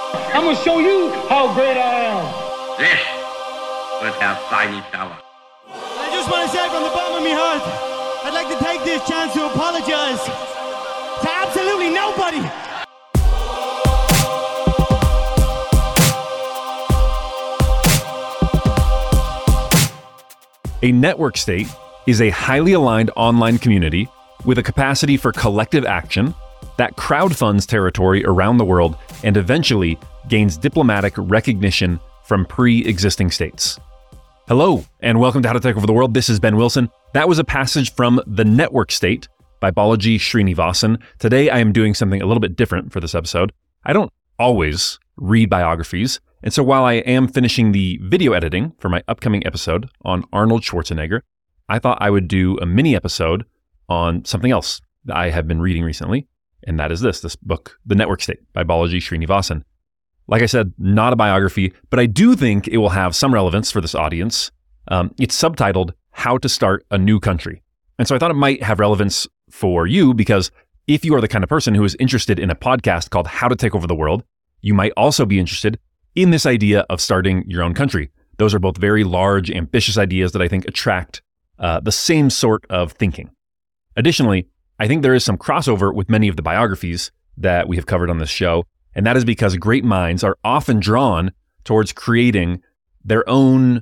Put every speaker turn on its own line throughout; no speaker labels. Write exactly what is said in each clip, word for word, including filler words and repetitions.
I'm gonna show you how great I am.
This was our tiny tower.
I just want to say from the bottom of my heart, I'd like to take this chance to apologize to absolutely nobody.
A network state is a highly aligned online community with a capacity for collective action that crowdfunds territory around the world and eventually gains diplomatic recognition from pre-existing states. Hello, and welcome to How to Take Over the World. This is Ben Wilson. That was a passage from The Network State by Balaji Srinivasan. Today, I am doing something a little bit different for this episode. I don't always read biographies, and so while I am finishing the video editing for my upcoming episode on Arnold Schwarzenegger, I thought I would do a mini episode on something else that I have been reading recently, and that is this, this book, The Network State by Balaji Srinivasan. Like I said, not a biography, but I do think it will have some relevance for this audience. Um, it's subtitled, How to Start a New Country. And so I thought it might have relevance for you because if you are the kind of person who is interested in a podcast called How to Take Over the World, you might also be interested in this idea of starting your own country. Those are both very large, ambitious ideas that I think attract uh, the same sort of thinking. Additionally, I think there is some crossover with many of the biographies that we have covered on this show, and that is because great minds are often drawn towards creating their own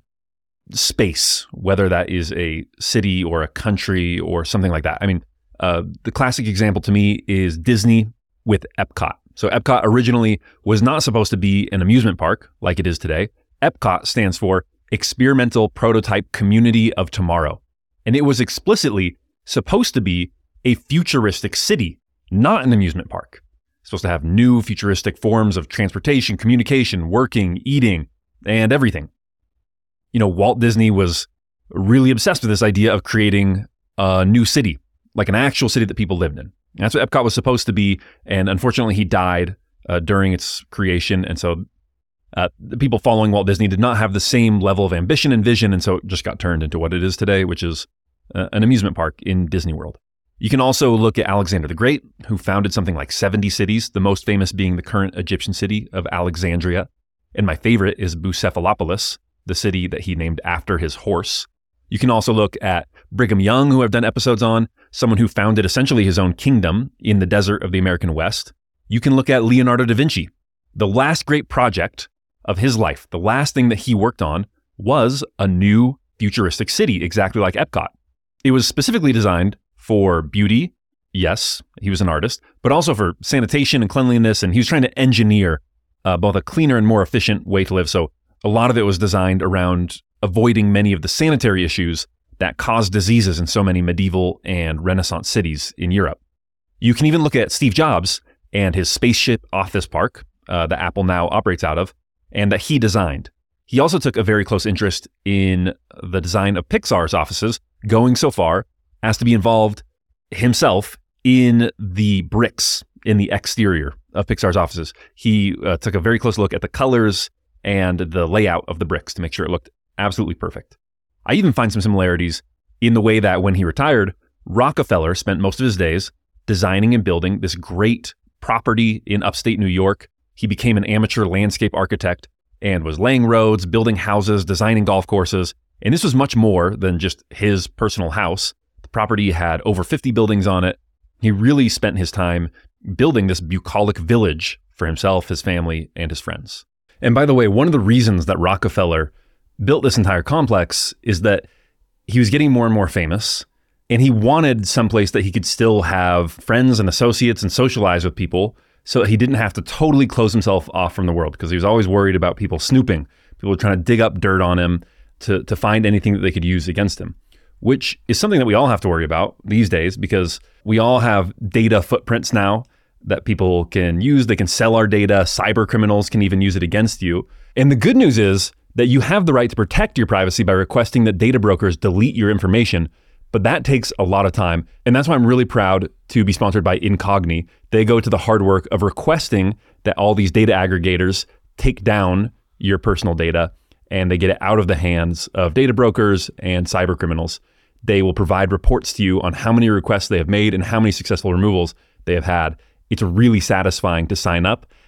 space, whether that is a city or a country or something like that. I mean, uh, the classic example to me is Disney with Epcot. So Epcot originally was not supposed to be an amusement park like it is today. Epcot stands for Experimental Prototype Community of Tomorrow. And it was explicitly supposed to be a futuristic city, not an amusement park. It's supposed to have new futuristic forms of transportation, communication, working, eating, and everything. You know, Walt Disney was really obsessed with this idea of creating a new city, like an actual city that people lived in. And that's what Epcot was supposed to be, and unfortunately he died uh, during its creation, and so uh, the people following Walt Disney did not have the same level of ambition and vision, and so it just got turned into what it is today, which is uh, an amusement park in Disney World. You can also look at Alexander the Great, who founded something like seventy cities, the most famous being the current Egyptian city of Alexandria, and my favorite is Bucephalopolis, the city that he named after his horse. You can also look at Brigham Young, who I've done episodes on, someone who founded essentially his own kingdom in the desert of the American West. You can look at Leonardo da Vinci. The last great project of his life, the last thing that he worked on was a new futuristic city, exactly like Epcot. It was specifically designed for beauty. Yes, he was an artist, but also for sanitation and cleanliness. And he was trying to engineer uh, both a cleaner and more efficient way to live. So a lot of it was designed around avoiding many of the sanitary issues that caused diseases in so many medieval and Renaissance cities in Europe. You can even look at Steve Jobs and his spaceship office park uh, that Apple now operates out of, and that he designed. He also took a very close interest in the design of Pixar's offices, going so far as to be involved himself in the bricks in the exterior of Pixar's offices. He uh, took a very close look at the colors and the layout of the bricks to make sure it looked absolutely perfect. I even find some similarities in the way that when he retired, Rockefeller spent most of his days designing and building this great property in upstate New York. He became an amateur landscape architect and was laying roads, building houses, designing golf courses. And this was much more than just his personal house. The property had over fifty buildings on it. He really spent his time building this bucolic village for himself, his family, and his friends. And by the way, one of the reasons that Rockefeller built this entire complex is that he was getting more and more famous, and he wanted someplace that he could still have friends and associates and socialize with people so that he didn't have to totally close himself off from the world, because he was always worried about people snooping, people trying to dig up dirt on him to, to find anything that they could use against him, which is something that we all have to worry about these days because we all have data footprints now that people can use. They can sell our data. Cyber criminals can even use it against you. And the good news is that you have the right to protect your privacy by requesting that data brokers delete your information, but that takes a lot of time. And that's why I'm really proud to be sponsored by Incogni. They go to the hard work of requesting that all these data aggregators take down your personal data and they get it out of the hands of data brokers and cyber criminals. They will provide reports to you on how many requests they have made and how many successful removals they have had. It's really satisfying to sign up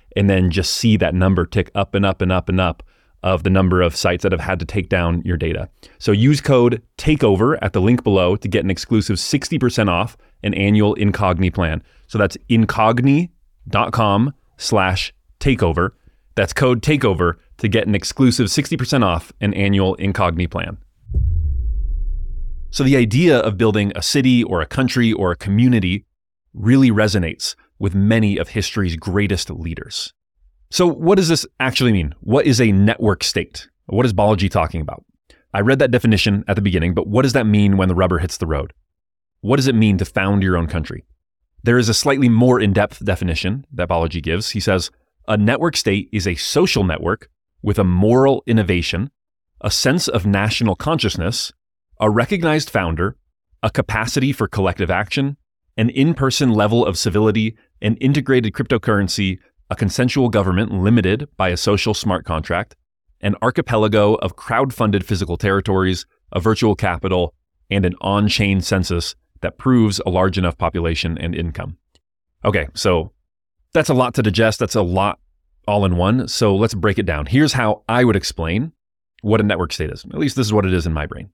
and then just see that number tick up and up and up and up of the number of sites that have had to take down your data. So use code TAKEOVER at the link below to get an exclusive sixty percent off an annual Incogni plan. So that's incogni.com slash takeover. That's code TAKEOVER to get an exclusive sixty percent off an annual Incogni plan. So the idea of building a city or a country or a community really resonates with many of history's greatest leaders. So what does this actually mean? What is a network state? What is Balaji talking about? I read that definition at the beginning, but what does that mean when the rubber hits the road? What does it mean to found your own country? There is a slightly more in-depth definition that Balaji gives. He says, a network state is a social network with a moral innovation, a sense of national consciousness, a recognized founder, a capacity for collective action, an in-person level of civility, an integrated cryptocurrency, a consensual government limited by a social smart contract, an archipelago of crowd-funded physical territories, a virtual capital, and an on-chain census that proves a large enough population and income. Okay, so that's a lot to digest. That's a lot all in one. So let's break it down. Here's how I would explain what a network state is. At least this is what it is in my brain.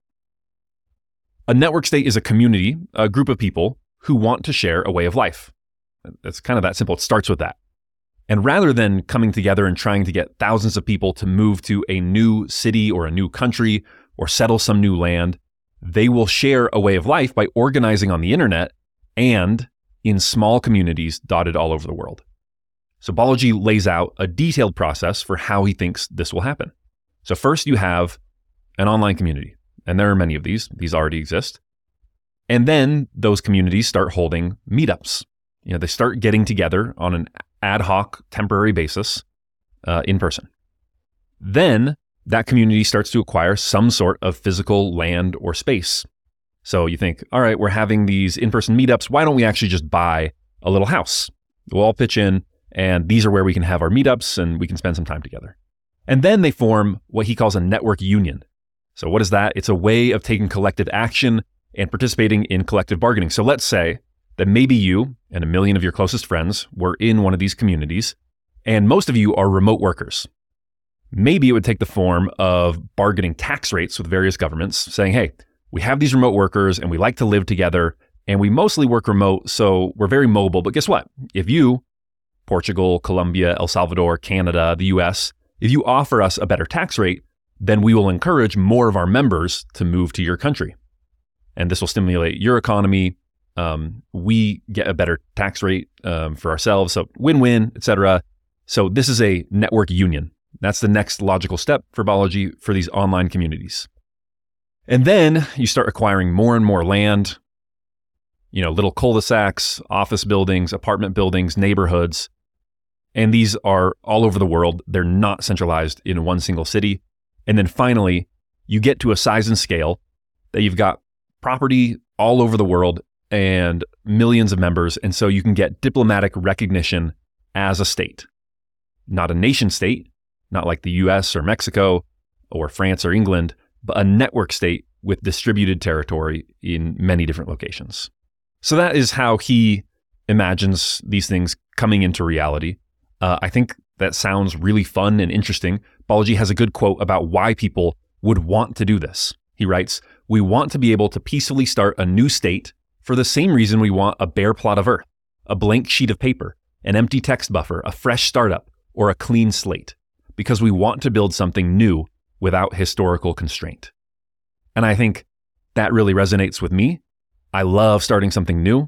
A network state is a community, a group of people who want to share a way of life. It's kind of that simple. It starts with that. And rather than coming together and trying to get thousands of people to move to a new city or a new country or settle some new land, they will share a way of life by organizing on the internet and in small communities dotted all over the world. So Balaji lays out a detailed process for how he thinks this will happen. So first you have an online community, and there are many of these. These already exist. And then those communities start holding meetups. You know, they start getting together on an ad hoc, temporary basis uh, in person. Then that community starts to acquire some sort of physical land or space. So you think, all right, we're having these in-person meetups. Why don't we actually just buy a little house? We'll all pitch in, and these are where we can have our meetups and we can spend some time together. And then they form what he calls a network union. So what is that? It's a way of taking collective action and participating in collective bargaining. So let's say that maybe you and a million of your closest friends were in one of these communities, and most of you are remote workers. Maybe it would take the form of bargaining tax rates with various governments, saying, hey, we have these remote workers and we like to live together, and we mostly work remote, so we're very mobile. But guess what? If you, Portugal, Colombia, El Salvador, Canada, the U S, if you offer us a better tax rate, then we will encourage more of our members to move to your country. And this will stimulate your economy. Um, we get a better tax rate um, for ourselves. So win-win, et cetera. So this is a network union. That's the next logical step for Balaji for these online communities. And then you start acquiring more and more land, you know, little cul-de-sacs, office buildings, apartment buildings, neighborhoods. And these are all over the world. They're not centralized in one single city. And then finally, you get to a size and scale that you've got property all over the world and millions of members. And so you can get diplomatic recognition as a state, not a nation state, not like the U S or Mexico or France or England, but a network state with distributed territory in many different locations. So that is how he imagines these things coming into reality. Uh, I think that sounds really fun and interesting. Balaji has a good quote about why people would want to do this. He writes, "We want to be able to peacefully start a new state for the same reason we want a bare plot of earth, a blank sheet of paper, an empty text buffer, a fresh startup, or a clean slate, because we want to build something new without historical constraint." And I think that really resonates with me. I love starting something new.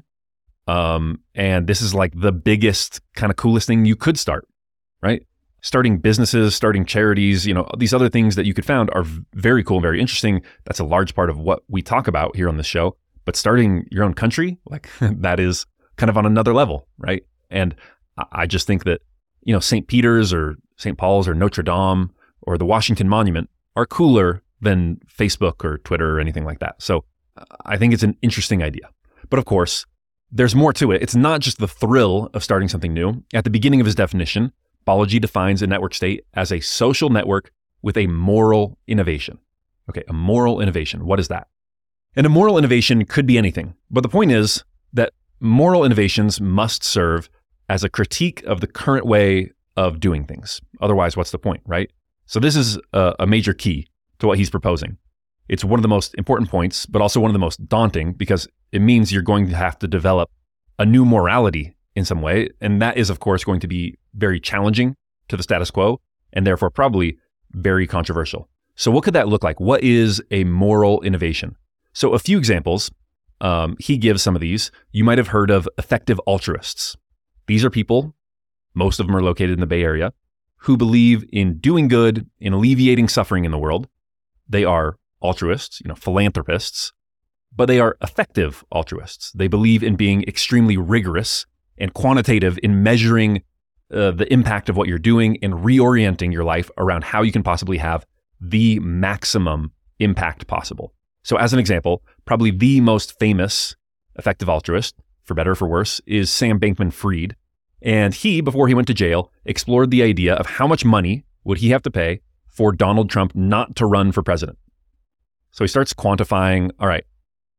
Um, and this is like the biggest, kind of coolest thing you could start, right? Starting businesses, starting charities, you know, these other things that you could found are very cool and very interesting. That's a large part of what we talk about here on this show. But starting your own country, like that is kind of on another level, right? And I just think that, you know, Saint Peter's or Saint Paul's or Notre Dame or the Washington Monument are cooler than Facebook or Twitter or anything like that. So I think it's an interesting idea. But of course, there's more to it. It's not just the thrill of starting something new. At the beginning of his definition, Balaji defines a network state as a social network with a moral innovation. Okay, a moral innovation. What is that? And a moral innovation could be anything. But the point is that moral innovations must serve as a critique of the current way of doing things. Otherwise, what's the point, right? So this is a, a major key to what he's proposing. It's one of the most important points, but also one of the most daunting because it means you're going to have to develop a new morality in some way. And that is, of course, going to be very challenging to the status quo and therefore probably very controversial. So what could that look like? What is a moral innovation? So a few examples. Um, he gives some of these. You might have heard of effective altruists. These are people, most of them are located in the Bay Area, who believe in doing good, in alleviating suffering in the world. They are altruists, you know, philanthropists, but they are effective altruists. They believe in being extremely rigorous and quantitative in measuring uh, the impact of what you're doing and reorienting your life around how you can possibly have the maximum impact possible. So as an example, probably the most famous effective altruist, for better or for worse, is Sam Bankman-Fried. And he, before he went to jail, explored the idea of how much money would he have to pay for Donald Trump not to run for president. So he starts quantifying, all right,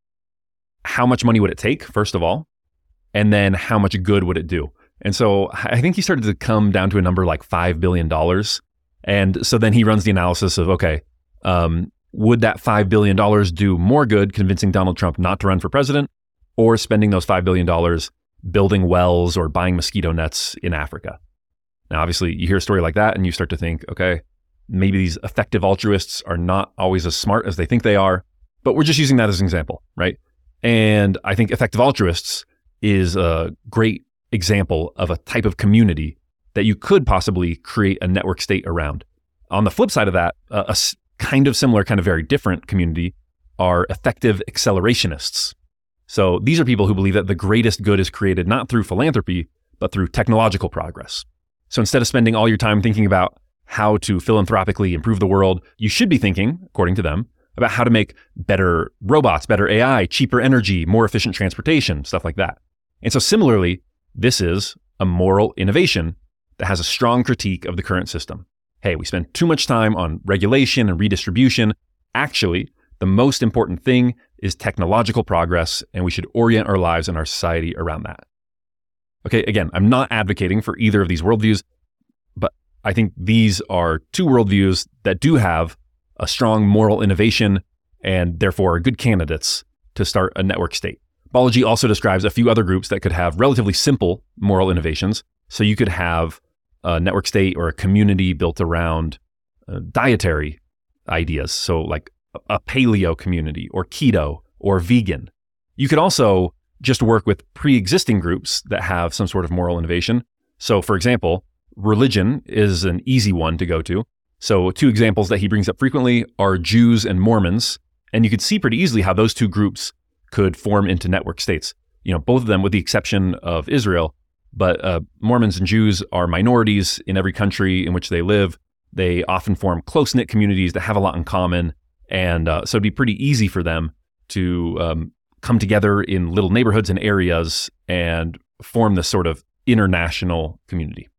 how much money would it take, first of all, and then how much good would it do? And so I think he started to come down to a number like five billion dollars. And so then he runs the analysis of, okay, um, would that five billion dollars do more good convincing Donald Trump not to run for president or spending those five billion dollars building wells or buying mosquito nets in Africa? Now, obviously, you hear a story like that and you start to think, okay, maybe these effective altruists are not always as smart as they think they are, but we're just using that as an example, right? And I think effective altruists is a great example of a type of community that you could possibly create a network state around. On the flip side of that, uh, a kind of similar, kind of very different community are effective accelerationists. So these are people who believe that the greatest good is created not through philanthropy, but through technological progress. So instead of spending all your time thinking about how to philanthropically improve the world, you should be thinking, according to them, about how to make better robots, better A I, cheaper energy, more efficient transportation, stuff like that. And so similarly, this is a moral innovation that has a strong critique of the current system. Hey, we spend too much time on regulation and redistribution. Actually, the most important thing is technological progress, and we should orient our lives and our society around that. Okay, again, I'm not advocating for either of these worldviews, but I think these are two worldviews that do have a strong moral innovation and therefore are good candidates to start a network state. Balaji also describes a few other groups that could have relatively simple moral innovations. So you could have a network state or a community built around uh, dietary ideas. So like a paleo community or keto or vegan. You could also just work with pre-existing groups that have some sort of moral innovation. So for example, religion is an easy one to go to. So two examples that he brings up frequently are Jews and Mormons. And you could see pretty easily how those two groups could form into network states. You know, both of them with the exception of Israel, but uh, Mormons and Jews are minorities in every country in which they live. They often form close-knit communities that have a lot in common. And uh, so it'd be pretty easy for them to um, come together in little neighborhoods and areas and form this sort of international community.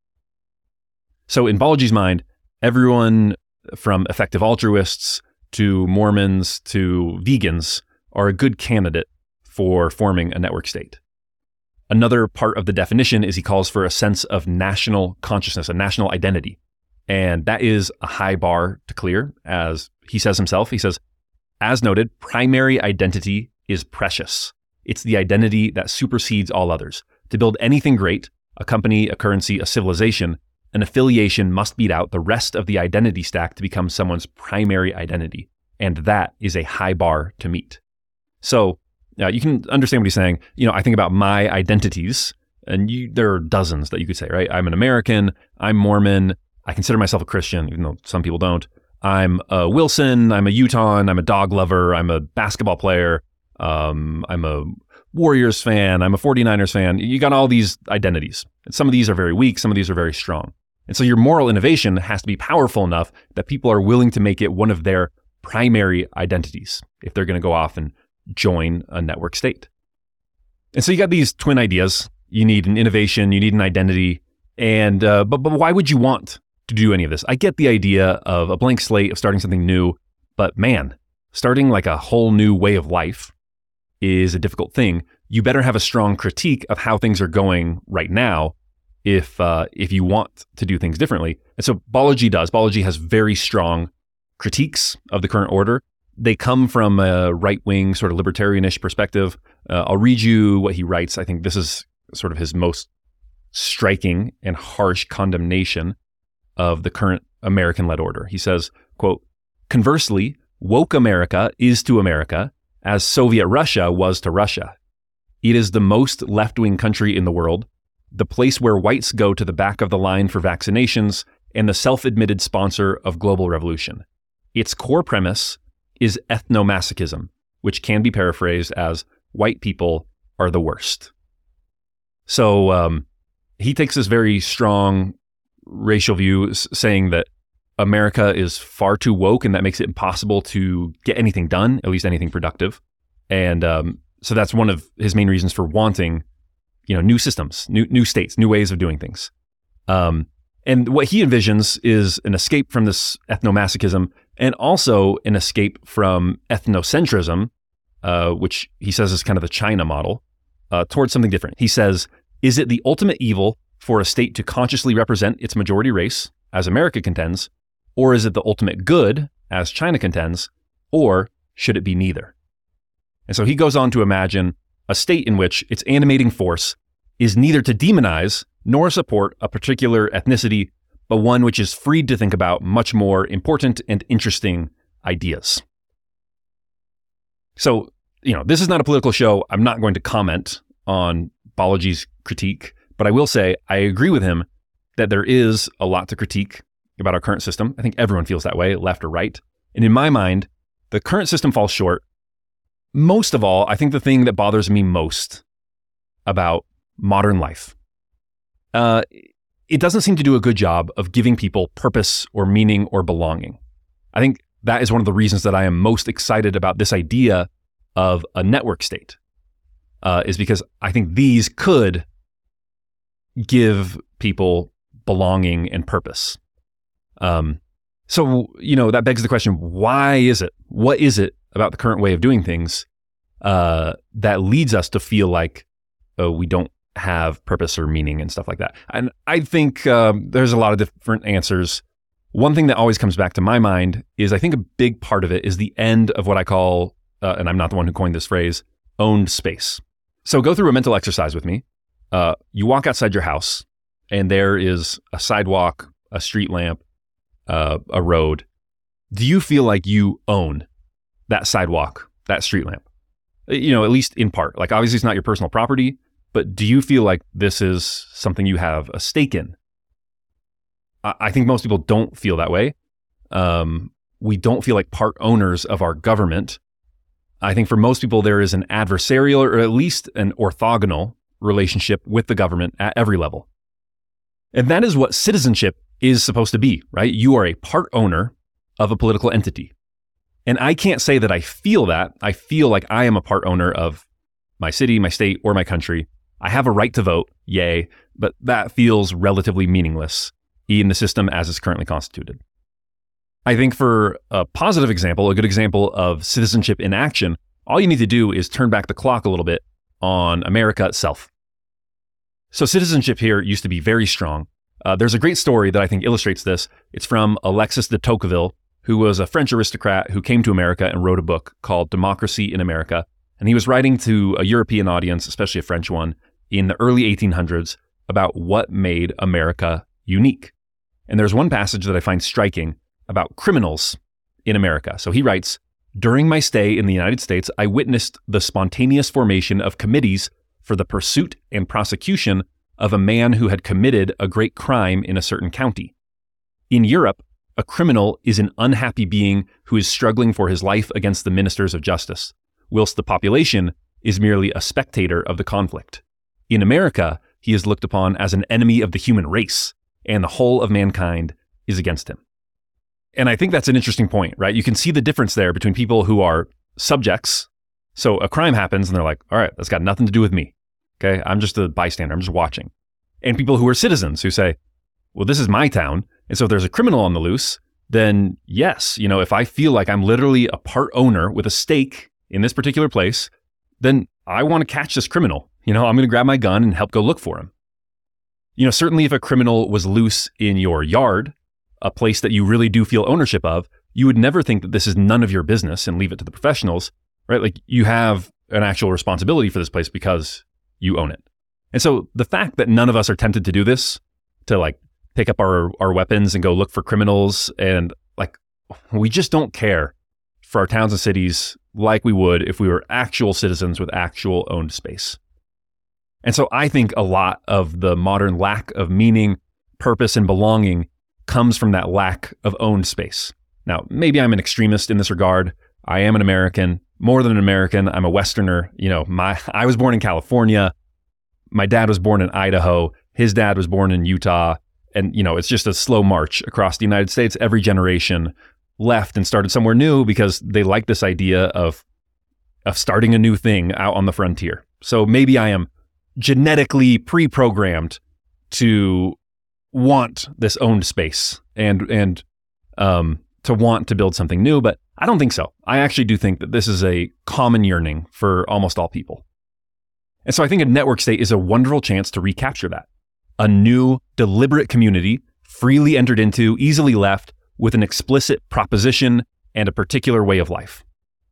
So in Balaji's mind, everyone from effective altruists to Mormons to vegans are a good candidate for forming a network state. Another part of the definition is he calls for a sense of national consciousness, a national identity. And that is a high bar to clear, as he says himself. He says, as noted, primary identity is precious. It's the identity that supersedes all others. To build anything great, a company, a currency, a civilization, an affiliation must beat out the rest of the identity stack to become someone's primary identity. And that is a high bar to meet. So uh, you can understand what he's saying. You know, I think about my identities, and you, there are dozens that you could say, right? I'm an American, I'm Mormon, I consider myself a Christian, even though some people don't. I'm a Wilson, I'm a Utahn, I'm a dog lover, I'm a basketball player, um, I'm a Warriors fan, I'm a forty-niners fan. You got all these identities. And some of these are very weak, some of these are very strong. And so your moral innovation has to be powerful enough that people are willing to make it one of their primary identities if they're going to go off and join a network state. And so you got these twin ideas. You need an innovation, you need an identity, and uh, but but why would you want to do any of this? I get the idea of a blank slate, of starting something new, but man, starting like a whole new way of life is a difficult thing. You better have a strong critique of how things are going right now if uh, if you want to do things differently. And so Balaji does. Balaji has very strong critiques of the current order. They come from a right-wing, sort of libertarianish perspective. Uh, I'll read you what he writes. I think this is sort of his most striking and harsh condemnation of the current American-led order. He says, quote, "Conversely, woke America is to America as Soviet Russia was to Russia. It is the most left-wing country in the world, the place where whites go to the back of the line for vaccinations, and the self-admitted sponsor of global revolution. Its core premise is ethnomasochism, which can be paraphrased as white people are the worst." So um, he takes this very strong racial view, saying that America is far too woke, and that makes it impossible to get anything done, at least anything productive. And um, so that's one of his main reasons for wanting, you know, new systems, new new states, new ways of doing things. Um, and what he envisions is an escape from this ethnomasochism, and also an escape from ethnocentrism, uh, which he says is kind of the China model, uh, towards something different. He says, is it the ultimate evil for a state to consciously represent its majority race, as America contends, or is it the ultimate good, as China contends, or should it be neither? And so he goes on to imagine a state in which its animating force is neither to demonize nor support a particular ethnicity, but one which is freed to think about much more important and interesting ideas. So, you know, this is not a political show. I'm not going to comment on Balaji's critique, but I will say I agree with him that there is a lot to critique about our current system. I think everyone feels that way, left or right. And in my mind, the current system falls short. Most of all, I think the thing that bothers me most about modern life, uh, it doesn't seem to do a good job of giving people purpose or meaning or belonging. I think that is one of the reasons that I am most excited about this idea of a network state, uh, is because I think these could give people belonging and purpose. Um, so, you know, that begs the question, why is it? What is it about the current way of doing things uh, that leads us to feel like uh, we don't have purpose or meaning and stuff like that? And I think um, there's a lot of different answers. One thing that always comes back to my mind is I think a big part of it is the end of what I call, uh, and I'm not the one who coined this phrase, owned space. So go through a mental exercise with me. Uh, you walk outside your house and there is a sidewalk, a street lamp, uh, a road. Do you feel like you own that sidewalk, that street lamp? You know, at least in part. Like obviously it's not your personal property, but do you feel like this is something you have a stake in? I, I think most people don't feel that way. Um, we don't feel like part owners of our government. I think for most people there is an adversarial or at least an orthogonal relationship with the government at every level. And that is what citizenship is supposed to be, right? You are a part owner of a political entity. And I can't say that I feel that. I feel like I am a part owner of my city, my state, or my country. I have a right to vote, yay, but that feels relatively meaningless in the system as it's currently constituted. I think for a positive example, a good example of citizenship in action, all you need to do is turn back the clock a little bit on America itself. So citizenship here used to be very strong. Uh, there's a great story that I think illustrates this. It's from Alexis de Tocqueville, who was a French aristocrat who came to America and wrote a book called Democracy in America. And he was writing to a European audience, especially a French one, in the early eighteen hundreds about what made America unique. And there's one passage that I find striking about criminals in America. So he writes, "During my stay in the United States, I witnessed the spontaneous formation of committees for the pursuit and prosecution of a man who had committed a great crime in a certain county. In Europe, a criminal is an unhappy being who is struggling for his life against the ministers of justice, whilst the population is merely a spectator of the conflict. In America, he is looked upon as an enemy of the human race, and the whole of mankind is against him." And I think that's an interesting point, right? You can see the difference there between people who are subjects. So a crime happens and they're like, all right, that's got nothing to do with me. Okay, I'm just a bystander, I'm just watching. And people who are citizens who say, well, this is my town. And so if there's a criminal on the loose, then yes, you know, if I feel like I'm literally a part owner with a stake in this particular place, then I want to catch this criminal. You know, I'm going to grab my gun and help go look for him. You know, certainly if a criminal was loose in your yard, a place that you really do feel ownership of, you would never think that this is none of your business and leave it to the professionals, right? Like you have an actual responsibility for this place because you own it. And so the fact that none of us are tempted to do this, to like pick up our, our weapons and go look for criminals, and like we just don't care for our towns and cities like we would if we were actual citizens with actual owned space. And so I think a lot of the modern lack of meaning, purpose, and belonging comes from that lack of owned space. Now, maybe I'm an extremist in this regard. I am an American, more than an American. I'm a Westerner. You know, my I was born in California. My dad was born in Idaho. His dad was born in Utah. And, you know, it's just a slow march across the United States. Every generation left and started somewhere new because they like this idea of, of starting a new thing out on the frontier. So maybe I am genetically pre-programmed to want this owned space and, and, um, to want to build something new, but I don't think so. I actually do think that this is a common yearning for almost all people. And so I think a network state is a wonderful chance to recapture that. A new, deliberate community, freely entered into, easily left, with an explicit proposition and a particular way of life.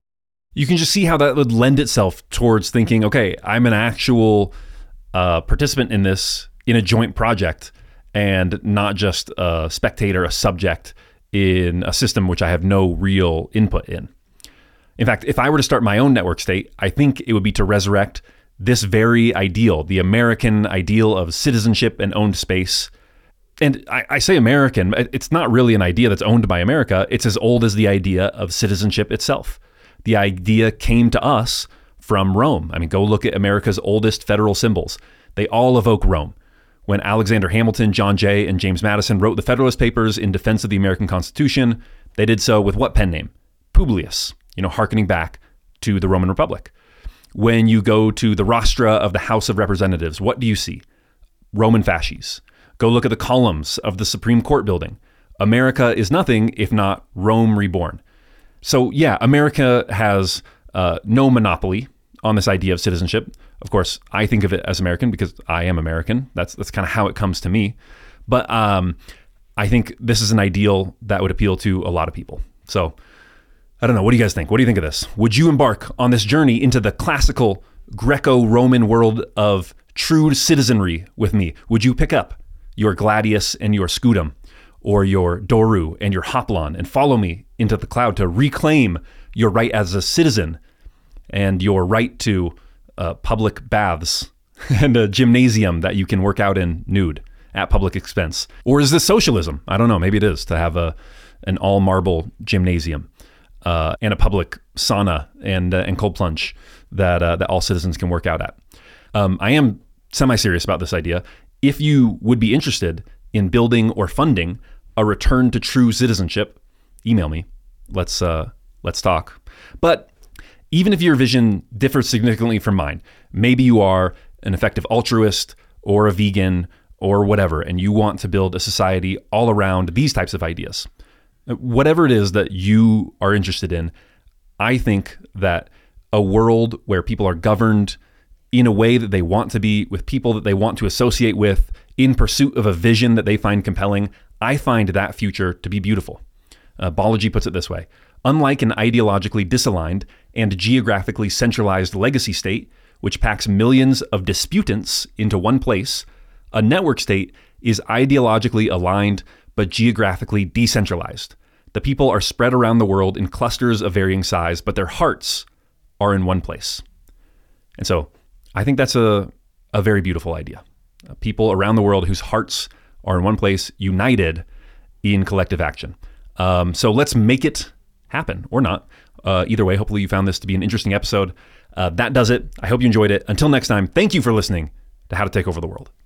You can just see how that would lend itself towards thinking, okay, I'm an actual uh, participant in this, in a joint project, and not just a spectator, a subject in a system which I have no real input in. In fact, if I were to start my own network state, I think it would be to resurrect this very ideal, the American ideal of citizenship and owned space. And I, I say American, it's not really an idea that's owned by America. It's as old as the idea of citizenship itself. The idea came to us from Rome. I mean, go look at America's oldest federal symbols. They all evoke Rome. When Alexander Hamilton, John Jay, and James Madison wrote the Federalist Papers in defense of the American Constitution, they did so with what pen name? Publius, you know, hearkening back to the Roman Republic. When you go to the rostra of the House of Representatives, what do you see? Roman fasces. Go look at the columns of the Supreme Court building. America is nothing if not Rome reborn. So yeah, America has uh, no monopoly on this idea of citizenship. Of course, I think of it as American because I am American. That's that's kind of how it comes to me. But um, I think this is an ideal that would appeal to a lot of people. So I don't know. What do you guys think? What do you think of this? Would you embark on this journey into the classical Greco-Roman world of true citizenry with me? Would you pick up your gladius and your scutum, or your doru and your hoplon, and follow me into the cloud to reclaim your right as a citizen and your right to uh, public baths and a gymnasium that you can work out in nude at public expense? Or is this socialism? I don't know. Maybe it is, to have a an all-marble gymnasium uh, and a public sauna and uh, and cold plunge that uh, that all citizens can work out at. Um, I am semi-serious about this idea. If you would be interested in building or funding a return to true citizenship, email me. Let's uh, let's talk. But even if your vision differs significantly from mine, maybe you are an effective altruist or a vegan or whatever, and you want to build a society all around these types of ideas. Whatever it is that you are interested in, I think that a world where people are governed in a way that they want to be, with people that they want to associate with, in pursuit of a vision that they find compelling, I find that future to be beautiful. Uh, Balaji puts it this way: unlike an ideologically disaligned and geographically centralized legacy state, which packs millions of disputants into one place, a network state is ideologically aligned but geographically decentralized. The people are spread around the world in clusters of varying size, but their hearts are in one place. And so I think that's a, a very beautiful idea. Uh, people around the world whose hearts are in one place, united in collective action. Um, so let's make it happen, or not. Uh, either way, hopefully you found this to be an interesting episode. Uh, that does it. I hope you enjoyed it. Until next time, thank you for listening to How to Take Over the World.